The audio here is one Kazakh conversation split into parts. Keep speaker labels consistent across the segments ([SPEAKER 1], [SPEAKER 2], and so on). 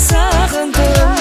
[SPEAKER 1] sağındım.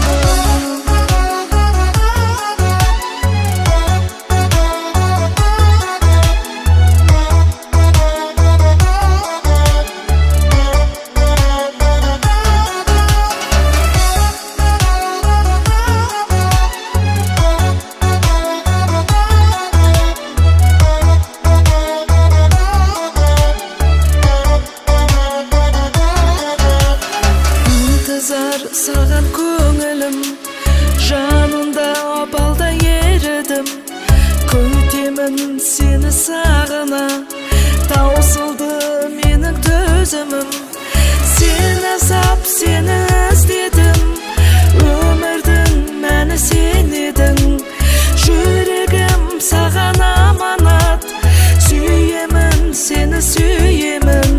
[SPEAKER 1] Sağan көңілім жанында балда ерідім, көтемін сені сағына, таусылды менің төзімім. Сені сап, сені іздедім, өмірдің мәні сен едің. Жүрегім саған аманат, сүйемін сені, сүйемін.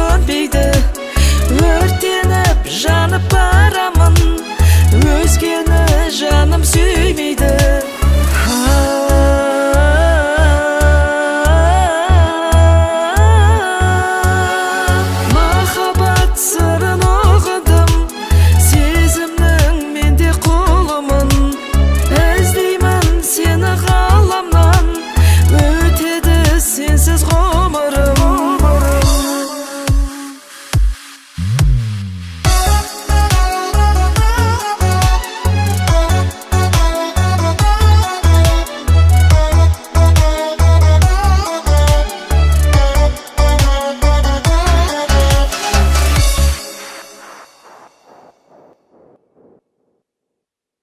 [SPEAKER 1] Өртеніп жанып барамын, өзгені